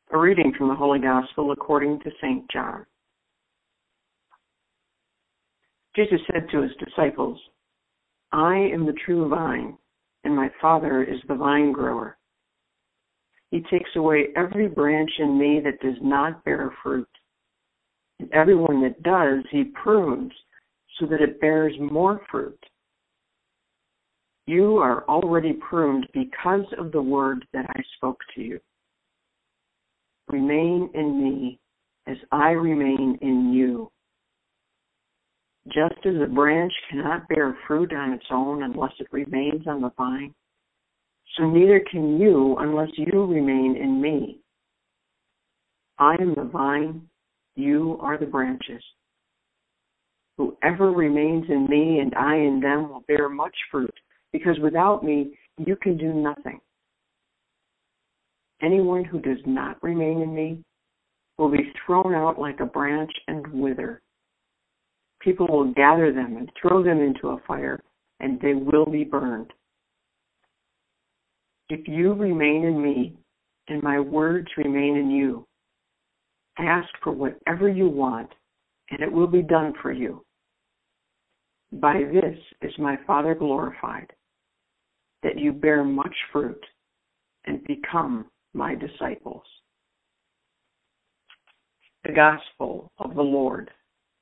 A reading from the Holy Gospel according to St. John. Jesus said to his disciples, "I am the true vine, and my Father is the vine grower. He takes away every branch in me that does not bear fruit, and everyone that does, he prunes so that it bears more fruit. You are already pruned because of the word that I spoke to you. Remain in me as I remain in you. Just as a branch cannot bear fruit on its own unless it remains on the vine, so neither can you unless you remain in me. I am the vine, you are the branches. Whoever remains in me and I in them will bear much fruit, because without me you can do nothing. Anyone who does not remain in me will be thrown out like a branch and wither. People will gather them and throw them into a fire, and they will be burned. If you remain in me, and my words remain in you, ask for whatever you want, and it will be done for you. By this is my Father glorified, that you bear much fruit and become my disciples." The Gospel of the Lord.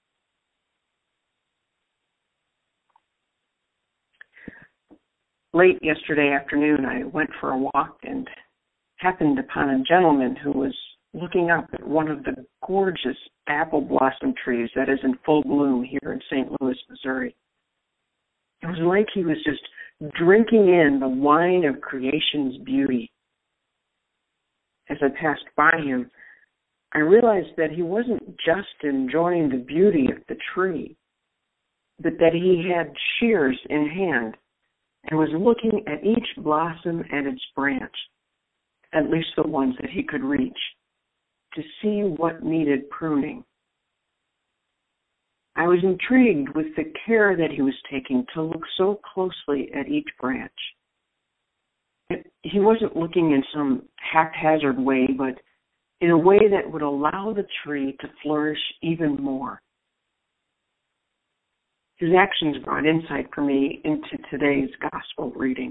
Late yesterday afternoon, I went for a walk and happened upon a gentleman who was looking up at one of the gorgeous apple blossom trees that is in full bloom here in St. Louis, Missouri. It was like he was just drinking in the wine of creation's beauty. As I passed by him, I realized that he wasn't just enjoying the beauty of the tree, but that he had shears in hand and was looking at each blossom and its branch, at least the ones that he could reach, to see what needed pruning. I was intrigued with the care that he was taking to look so closely at each branch. He wasn't looking in some haphazard way, but in a way that would allow the tree to flourish even more. His actions brought insight for me into today's gospel reading.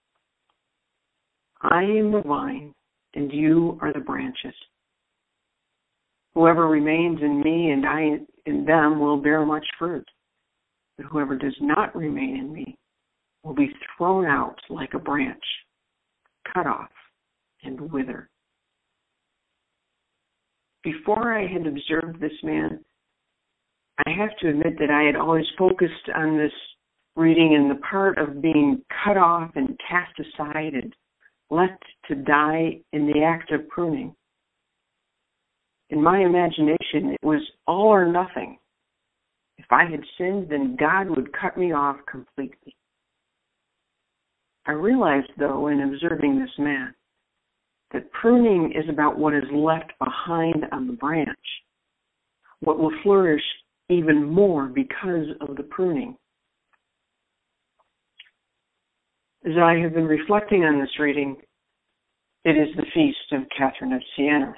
I am the vine, and you are the branches. Whoever remains in me and I in them will bear much fruit. But whoever does not remain in me will be thrown out like a branch, cut off and wither. Before I had observed this man, I have to admit that I had always focused on this reading in the part of being cut off and cast aside and left to die in the act of pruning. In my imagination, it was all or nothing. If I had sinned, then God would cut me off completely. I realized, though, in observing this man, that pruning is about what is left behind on the branch, what will flourish even more because of the pruning. As I have been reflecting on this reading, it is the feast of Catherine of Siena.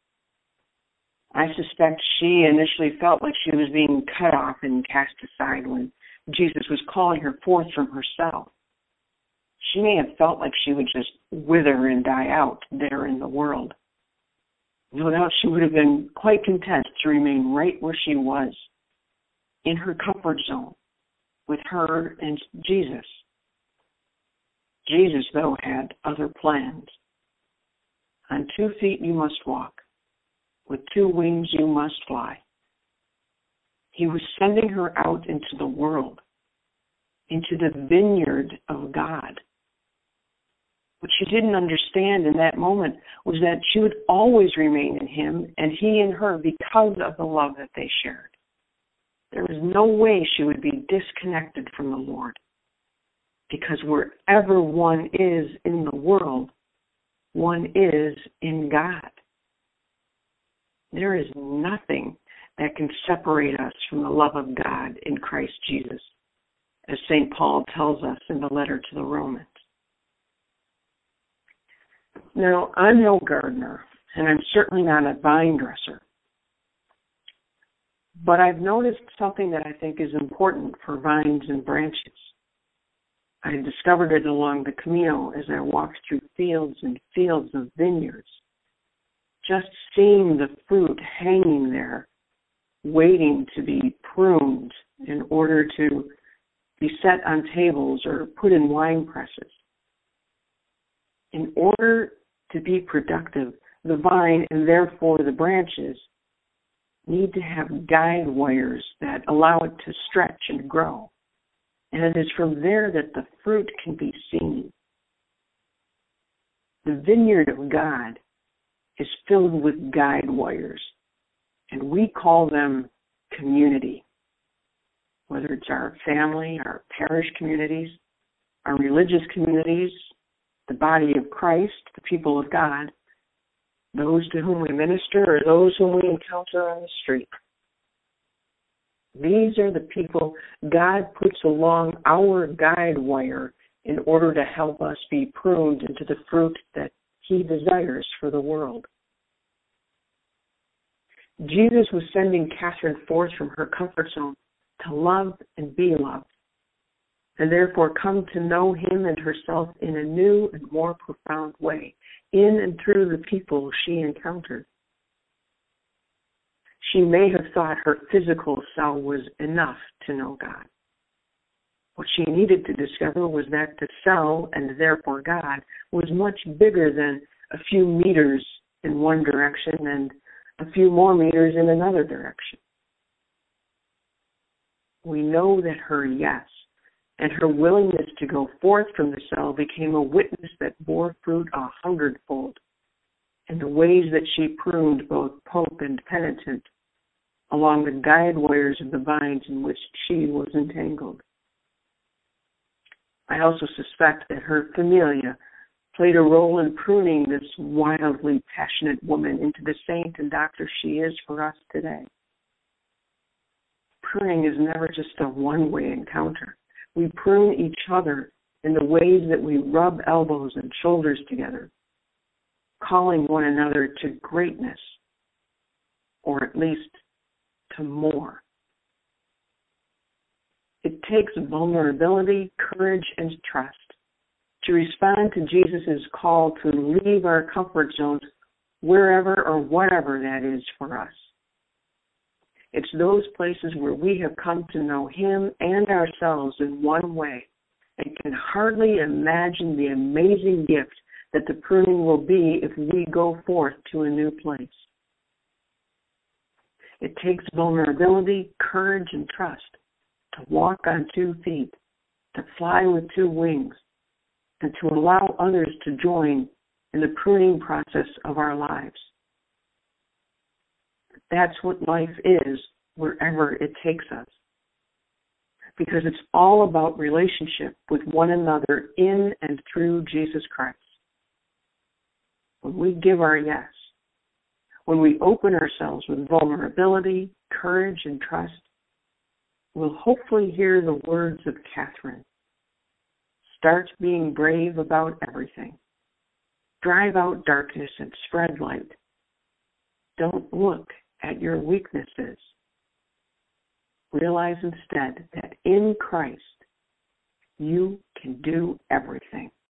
I suspect she initially felt like she was being cut off and cast aside when Jesus was calling her forth from herself. She may have felt like she would just wither and die out there in the world. No doubt she would have been quite content to remain right where she was, in her comfort zone, with her and Jesus. Jesus, though, had other plans. On 2 feet you must walk. With 2 wings you must fly. He was sending her out into the world, into the vineyard of God. What she didn't understand in that moment was that she would always remain in him and he in her because of the love that they shared. There was no way she would be disconnected from the Lord, because wherever one is in the world, one is in God. There is nothing that can separate us from the love of God in Christ Jesus, as St. Paul tells us in the letter to the Romans. Now, I'm no gardener, and I'm certainly not a vine dresser. But I've noticed something that I think is important for vines and branches. I discovered it along the Camino as I walked through fields and fields of vineyards. Just seeing the fruit hanging there, waiting to be pruned in order to be set on tables or put in wine presses. In order to be productive, the vine and therefore the branches need to have guide wires that allow it to stretch and grow. And it is from there that the fruit can be seen. The vineyard of God is filled with guide wires, and we call them community. Whether it's our family, our parish communities, our religious communities, the body of Christ, the people of God, those to whom we minister, or those whom we encounter on the street. These are the people God puts along our guide wire in order to help us be pruned into the fruit that He desires for the world. Jesus was sending Catherine forth from her comfort zone to love and be loved, and therefore come to know Him and herself in a new and more profound way, in and through the people she encountered. She may have thought her physical cell was enough to know God. What she needed to discover was that the cell, and therefore God, was much bigger than a few meters in one direction and a few more meters in another direction. We know that her yes and her willingness to go forth from the cell became a witness that bore fruit 100-fold, in the ways that she pruned both pope and penitent along the guide wires of the vines in which she was entangled. I also suspect that her familia played a role in pruning this wildly passionate woman into the saint and doctor she is for us today. Pruning is never just a one-way encounter. We prune each other in the ways that we rub elbows and shoulders together, calling one another to greatness, or at least to more. It takes vulnerability, courage, and trust to respond to Jesus' call to leave our comfort zones wherever or whatever that is for us. It's those places where we have come to know Him and ourselves in one way and can hardly imagine the amazing gift that the pruning will be if we go forth to a new place. It takes vulnerability, courage, and trust to walk on 2 feet, to fly with 2 wings, and to allow others to join in the pruning process of our lives. That's what life is, wherever it takes us. Because it's all about relationship with one another in and through Jesus Christ. When we give our yes, when we open ourselves with vulnerability, courage, and trust, we'll hopefully hear the words of Catherine. Start being brave about everything. Drive out darkness and spread light. Don't look at your weaknesses. Realize instead that in Christ, you can do everything.